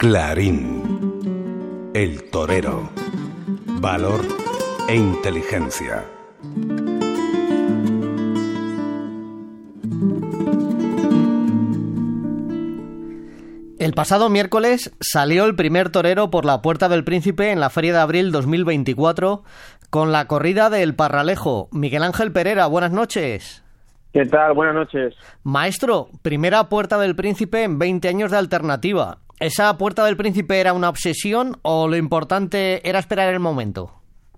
Clarín, el torero, valor e inteligencia. El pasado miércoles salió el primer torero por la Puerta del Príncipe en la Feria de Abril 2024 con la corrida del Parralejo. Miguel Ángel Pereira, buenas noches. ¿Qué tal? Buenas noches. Maestro, primera Puerta del Príncipe en 20 años de alternativa. ¿Esa Puerta del Príncipe era una obsesión o lo importante era esperar el momento?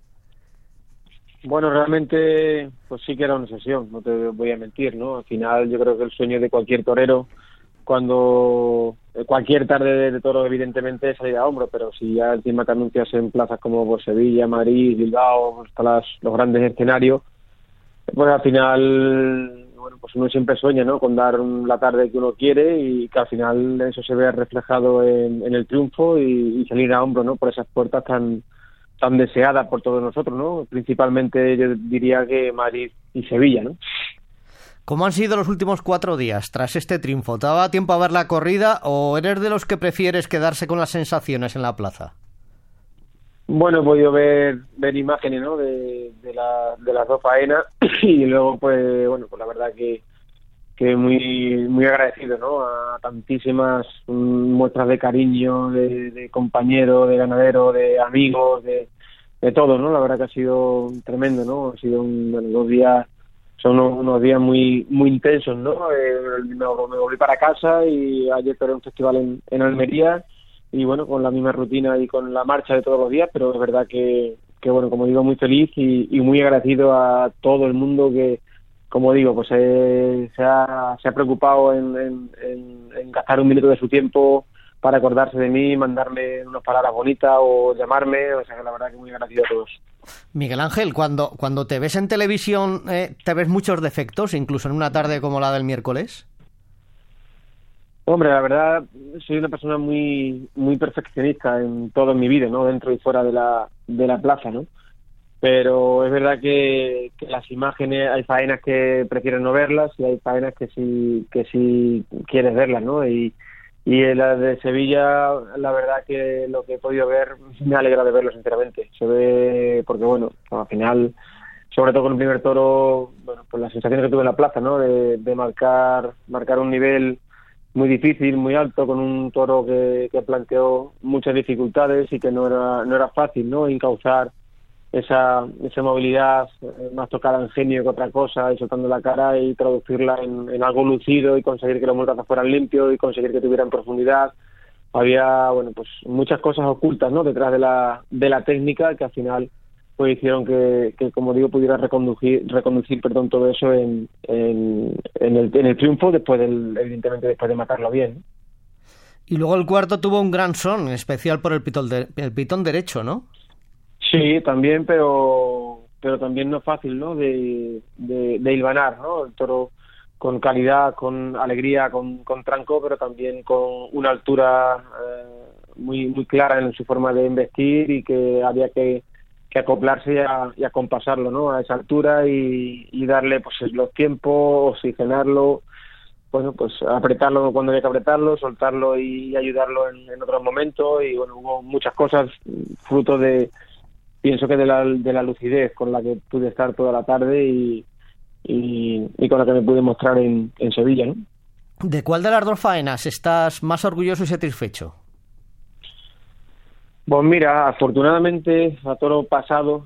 Bueno, realmente pues sí que era una obsesión, no te voy a mentir, ¿no? Al final yo creo que el sueño de cualquier torero, cuando cualquier tarde de toro evidentemente es salir a hombro, pero si ya encima te anuncias en plazas como por Sevilla, Madrid, Bilbao, hasta los grandes escenarios, pues al final, bueno, pues uno siempre sueña, ¿no? Con dar la tarde que uno quiere y que al final eso se vea reflejado en el triunfo y salir a hombro, ¿no? Por esas puertas tan deseadas por todos nosotros, ¿no? Principalmente yo diría que Madrid y Sevilla, ¿no? ¿Cómo han sido los últimos 4 días tras este triunfo? ¿Te daba tiempo a ver la corrida o eres de los que prefieres quedarse con las sensaciones en la plaza? Bueno, he podido ver imágenes, ¿no? de las dos faenas y luego, pues, bueno, pues la verdad que muy agradecido, ¿no? A tantísimas muestras de cariño, de compañeros, de ganaderos, de amigos, de todo, ¿no? La verdad que ha sido tremendo, ¿no? Ha sido unos días. Son unos días muy intensos, ¿no? Me volví para casa y ayer tuve un festival en Almería y bueno, con la misma rutina y con la marcha de todos los días, pero es verdad que bueno, como digo, muy feliz y muy agradecido a todo el mundo que, como digo, pues se ha preocupado en gastar un minuto de su tiempo para acordarse de mí, mandarme unas palabras bonitas o llamarme, o sea que la verdad que muy agradecido a todos. Miguel Ángel, cuando te ves en televisión, ¿te ves muchos defectos, incluso en una tarde como la del miércoles? Hombre, la verdad, soy una persona muy perfeccionista en todo en mi vida, ¿no? Dentro y fuera de la plaza, ¿no? Pero es verdad que las imágenes, hay faenas que prefiero no verlas y hay faenas que sí quieres verlas, ¿no? Y en la de Sevilla, la verdad que lo que he podido ver, me alegra de verlo sinceramente. Se ve, porque bueno, al final, sobre todo con el primer toro, bueno, pues las sensaciones que tuve en la plaza, ¿no? De marcar un nivel muy difícil, muy alto, con un toro que planteó muchas dificultades y que no era fácil, ¿no? Encauzar esa movilidad más tocada en genio que otra cosa, y soltando la cara y traducirla en algo lucido y conseguir que los multazos fueran limpios y conseguir que tuvieran profundidad. Había, bueno, pues muchas cosas ocultas, ¿no? Detrás de la técnica que al final pues hicieron que como digo, pudiera reconducir todo eso en el triunfo, evidentemente después de matarlo bien. Y luego el cuarto tuvo un gran son, en especial por el pitón derecho, ¿no? Sí, también, pero también no es fácil, ¿no? De hilvanar, ¿no? El toro con calidad, con alegría, con tranco, pero también con una altura muy clara en su forma de embestir y que había que acoplarse y acompasarlo, ¿no? A esa altura y darle pues los tiempos, oxigenarlo, bueno, pues apretarlo cuando había que apretarlo, soltarlo y ayudarlo en otros momentos. Y bueno, hubo muchas cosas fruto pienso que de la lucidez con la que pude estar toda la tarde y con la que me pude mostrar en Sevilla, ¿no? ¿De cuál de las dos faenas estás más orgulloso y satisfecho? Pues mira, afortunadamente a toro pasado,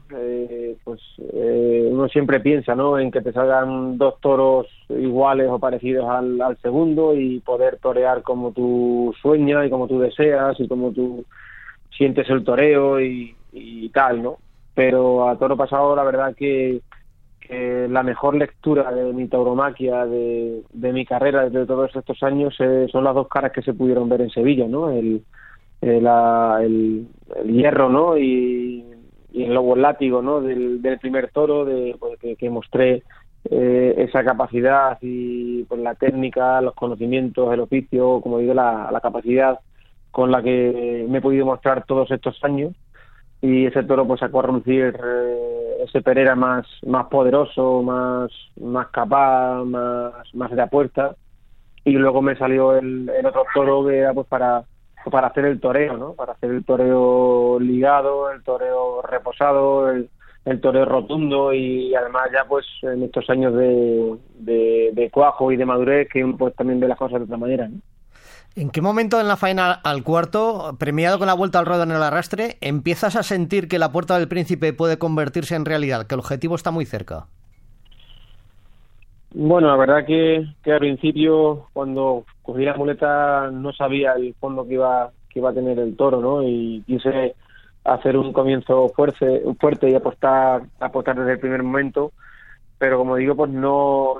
uno siempre piensa, ¿no? En que te salgan 2 toros iguales o parecidos al segundo y poder torear como tú sueñas y como tú deseas y como tú sientes el toreo y tal, ¿no? Pero a toro pasado la verdad que la mejor lectura de mi tauromaquia, de mi carrera desde todos estos años, son las 2 caras que se pudieron ver en Sevilla, ¿no? El hierro, ¿no? Y el lobo látigo, ¿no? Del primer toro, pues, que mostré esa capacidad y pues la técnica, los conocimientos, el oficio, como digo, la capacidad con la que me he podido mostrar todos estos años. Y ese toro pues sacó a relucir ese Pereira más poderoso, más capaz, más de apuesta. Y luego me salió el otro toro que era pues para para hacer el toreo, ¿no? Para hacer el toreo ligado, el toreo reposado, el toreo rotundo, y además ya pues en estos años de cuajo y de madurez que uno pues también ve las cosas de otra manera, ¿no? ¿En qué momento en la faena al cuarto, premiado con la vuelta al ruedo en el arrastre, empiezas a sentir que la Puerta del Príncipe puede convertirse en realidad, que el objetivo está muy cerca? Bueno, la verdad que al principio, cuando cogí la muleta, no sabía el fondo que iba a tener el toro, ¿no? Y quise hacer un comienzo fuerte y apostar desde el primer momento, pero como digo, pues no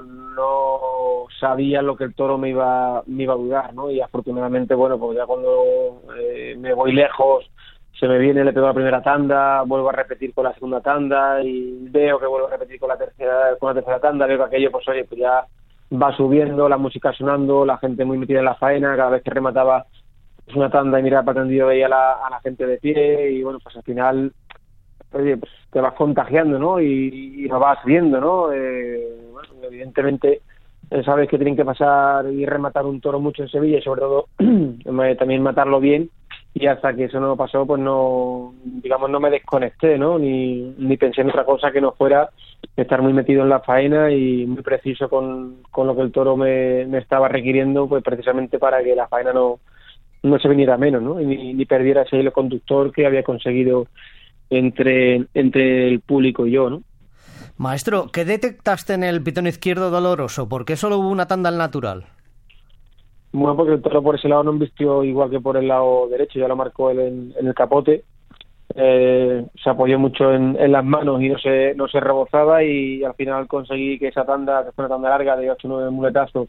sabía lo que el toro me iba a dar, ¿no? Y afortunadamente, bueno, pues ya cuando me voy lejos, se me viene, le pego la primera tanda, vuelvo a repetir con la segunda tanda y veo que vuelvo a repetir con la tercera tanda, veo que aquello, pues oye, pues ya va subiendo, la música sonando, la gente muy metida en la faena, cada vez que remataba pues una tanda y miraba para tendido veía a la gente de pie, y bueno, pues al final, oye, pues te vas contagiando, ¿no? Y lo vas viendo, ¿no? Bueno, evidentemente sabes que tienen que pasar y rematar un toro mucho en Sevilla, y sobre todo también matarlo bien, y hasta que eso no pasó, pues no me desconecté, ¿no? Ni pensé en otra cosa que no fuera estar muy metido en la faena y muy preciso con lo que el toro me estaba requiriendo, pues precisamente para que la faena no se viniera menos, ¿no? Y ni perdiera ese hilo conductor que había conseguido entre el público y yo, ¿no? Maestro, ¿qué detectaste en el pitón izquierdo doloroso? ¿Por qué solo hubo una tanda al natural? Bueno, porque el toro por ese lado no embistió igual que por el lado derecho, ya lo marcó él en el capote. Se apoyó mucho en las manos y no se rebozaba, y al final conseguí que esa tanda, que fue una tanda larga de 8 o 9 muletazos,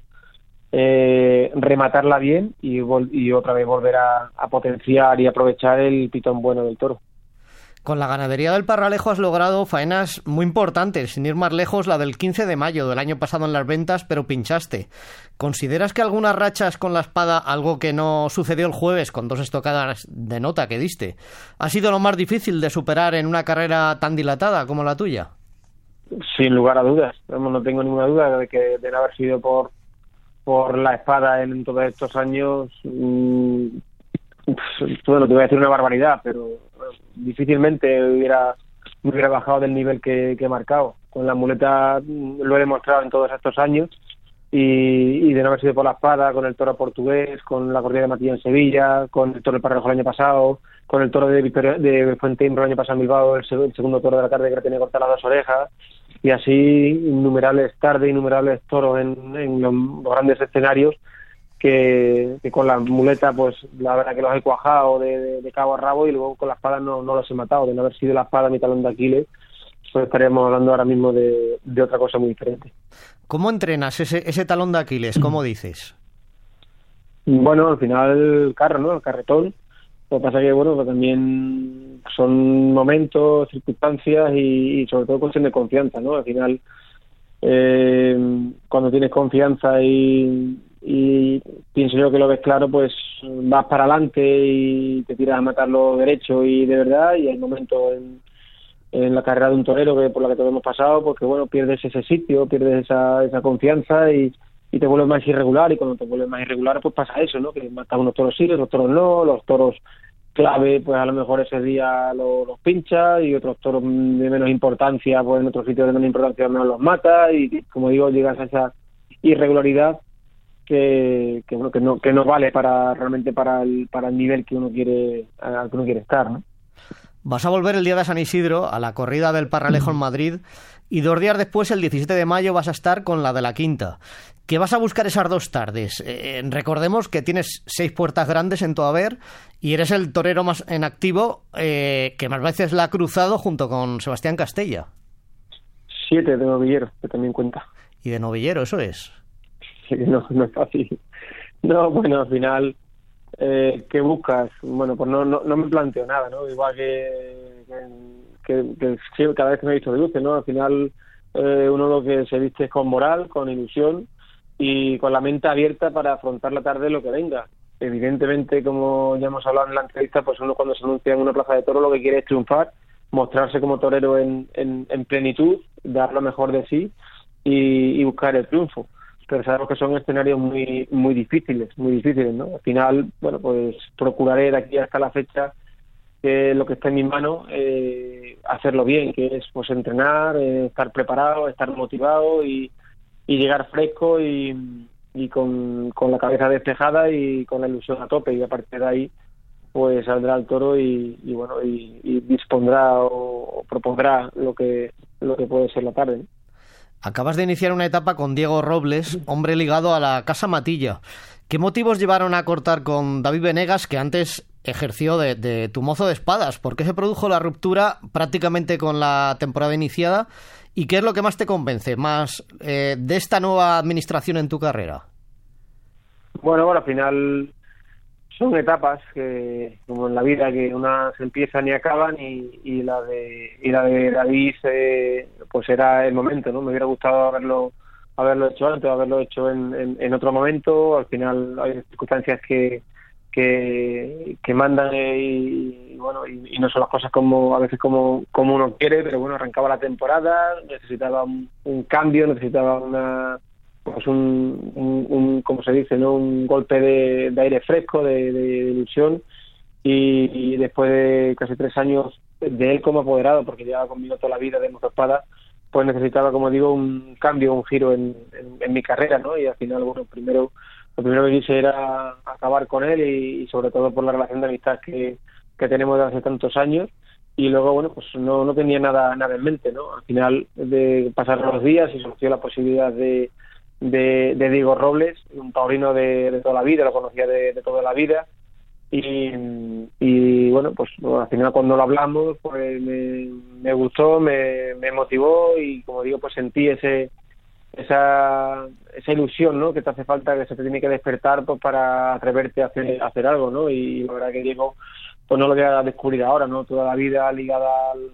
rematarla bien y otra vez volver a potenciar y aprovechar el pitón bueno del toro. Con la ganadería del Parralejo has logrado faenas muy importantes, sin ir más lejos la del 15 de mayo del año pasado en las ventas, pero pinchaste. ¿Consideras que algunas rachas con la espada, algo que no sucedió el jueves con 2 estocadas de nota que diste, ha sido lo más difícil de superar en una carrera tan dilatada como la tuya? Sin lugar a dudas, no tengo ninguna duda de no haber sido por la espada en todos estos años. Bueno, te voy a decir una barbaridad, pero difícilmente me hubiera bajado del nivel que he marcado. Con la muleta lo he demostrado en todos estos años, y de no haber sido por la espada, con el toro portugués, con la corrida de Matías en Sevilla, con el toro del Parralejo el año pasado, con el toro de Fuenteimbro el año pasado en Bilbao, el segundo toro de la tarde que le tenía cortadas las 2 orejas, y así innumerables tardes, innumerables toros en los grandes escenarios, que con la muleta pues la verdad que los he cuajado de cabo a rabo, y luego con la espada no los he matado. De no haber sido la espada mi talón de Aquiles, pues estaríamos hablando ahora mismo de otra cosa muy diferente. ¿Cómo entrenas ese talón de Aquiles? ¿Cómo dices? Bueno, al final el carro, ¿no? El carretón. Lo que pasa que, bueno, pues también son momentos, circunstancias y sobre todo cuestión de confianza, ¿no? Al final, cuando tienes confianza y pienso yo que lo ves claro, pues vas para adelante y te tiras a matarlo derecho y de verdad, y hay momentos en la carrera de un torero por la que todos hemos pasado, porque bueno, pierdes ese sitio, pierdes esa confianza y te vuelves más irregular, y cuando te vuelves más irregular pues pasa eso, ¿no? Que matas unos toros sí, los toros no, los toros clave pues a lo mejor ese día los pincha, y otros toros de menos importancia pues en otros sitios de menos importancia menos los mata, y como digo, llegas a esa irregularidad que no vale realmente para el nivel que uno quiere al que uno quiere estar, ¿no? Vas a volver el día de San Isidro a la corrida del Parralejo en Madrid, y 2 días después, el 17 de mayo, vas a estar con la de la Quinta. ¿Qué vas a buscar esas 2 tardes? Recordemos que tienes 6 puertas grandes en tu haber y eres el torero más en activo que más veces la ha cruzado junto con Sebastián Castella. 7 de novillero, que también cuenta. Y de novillero, eso es. Sí, no es fácil. No, bueno, al final, ¿qué buscas? Bueno, pues no me planteo nada, ¿no? Igual que cada vez que me he visto de luces, ¿no? Al final, uno lo que se viste es con moral, con ilusión y con la mente abierta para afrontar la tarde lo que venga. Evidentemente, como ya hemos hablado en la entrevista, pues uno cuando se anuncia en una plaza de toros lo que quiere es triunfar, mostrarse como torero en plenitud, dar lo mejor de sí y buscar el triunfo. pero sabemos que son escenarios muy difíciles, ¿no? Al final, bueno, pues procuraré de aquí hasta la fecha que lo que está en mis manos, hacerlo bien, que es pues entrenar, estar preparado, estar motivado y llegar fresco y con la cabeza despejada y con la ilusión a tope, y a partir de ahí pues saldrá el toro y dispondrá o propondrá lo que puede ser la tarde, ¿no? Acabas de iniciar una etapa con Diego Robles, hombre ligado a la Casa Matilla. ¿Qué motivos llevaron a cortar con David Venegas, que antes ejerció de tu mozo de espadas? ¿Por qué se produjo la ruptura prácticamente con la temporada iniciada? ¿Y qué es lo que más te convence, más de esta nueva administración en tu carrera? Bueno, al final son etapas que, como en la vida, que unas empiezan y acaban, y la de David pues era el momento, ¿no? Me hubiera gustado haberlo hecho antes, haberlo hecho en otro momento. Al final hay circunstancias que mandan, y no son las cosas como a veces como uno quiere, pero bueno, arrancaba la temporada, necesitaba un cambio, necesitaba un como se dice, ¿no? Un golpe de aire fresco, de ilusión, y después de casi 3 años de él como apoderado, porque llevaba conmigo toda la vida de Mozo Espada, pues necesitaba, como digo, un cambio, un giro en mi carrera, ¿no? Y al final, bueno, lo primero que quise era acabar con él, y sobre todo por la relación de amistad que tenemos desde hace tantos años. Y luego, bueno, pues no tenía nada en mente, ¿no? Al final de pasar los días y surgió la posibilidad de Diego Robles, un taurino de toda la vida, lo conocía de toda la vida, y bueno, pues al final cuando lo hablamos, pues me gustó, me motivó, y como digo, pues sentí esa ilusión, ¿no? Que te hace falta, que se te tiene que despertar, pues para atreverte a hacer algo, ¿no? Y la verdad que Diego, pues no lo voy a descubrir ahora, ¿no? Toda la vida ligada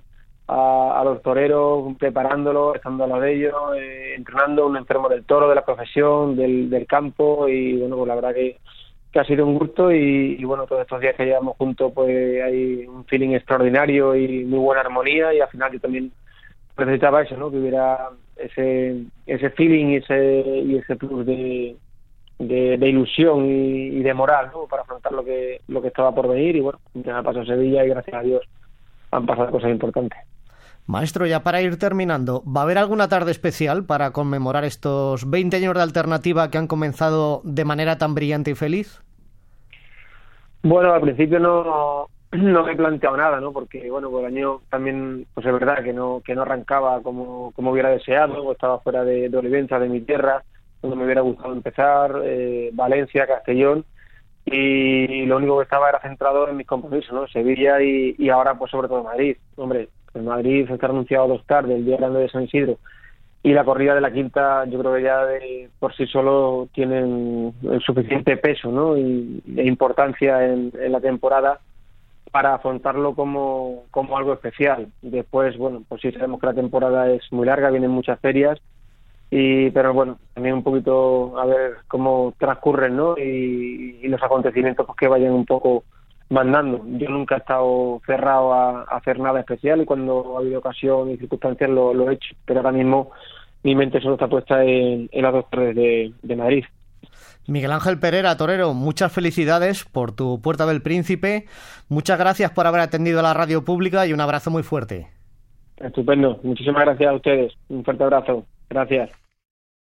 a los toreros, preparándolo, estando a lo de ellos, entrenando, un enfermo del toro, de la profesión, del campo, y bueno, pues la verdad que ha sido un gusto, y bueno, todos estos días que llevamos juntos, pues hay un feeling extraordinario y muy buena armonía, y al final yo también necesitaba eso, ¿no? Que hubiera ese feeling y ese plus de ilusión y de moral, ¿no? Para afrontar lo que estaba por venir. Y bueno, ya pasó Sevilla, y gracias a Dios han pasado cosas importantes. Maestro, ya para ir terminando, ¿va a haber alguna tarde especial para conmemorar estos 20 años de Alternativa que han comenzado de manera tan brillante y feliz? Bueno, al principio no me he planteado nada, ¿no? Porque bueno, pues el año también, pues es verdad que no arrancaba como hubiera deseado. Estaba fuera de Olivenza, de mi tierra, donde me hubiera gustado empezar, Valencia, Castellón, y lo único que estaba era centrado en mis compromisos, ¿no? Sevilla y ahora pues sobre todo Madrid. Hombre, en Madrid está anunciado 2 tardes, el Día Grande de San Isidro, y la corrida de la Quinta, yo creo que ya por sí solo tienen el suficiente peso, ¿no? e importancia en la temporada para afrontarlo como algo especial. Después, bueno, pues sí sabemos que la temporada es muy larga, vienen muchas ferias, pero bueno, también un poquito a ver cómo transcurren, ¿no? Y los acontecimientos pues que vayan un poco mandando. Yo nunca he estado cerrado a hacer nada especial, y cuando ha habido ocasión y circunstancias lo he hecho, pero ahora mismo mi mente solo está puesta en las 2 tardes de Madrid. Miguel Ángel Perera, torero, muchas felicidades por tu Puerta del Príncipe, muchas gracias por haber atendido a la radio pública, y un abrazo muy fuerte. Estupendo, muchísimas gracias a ustedes, un fuerte abrazo, gracias.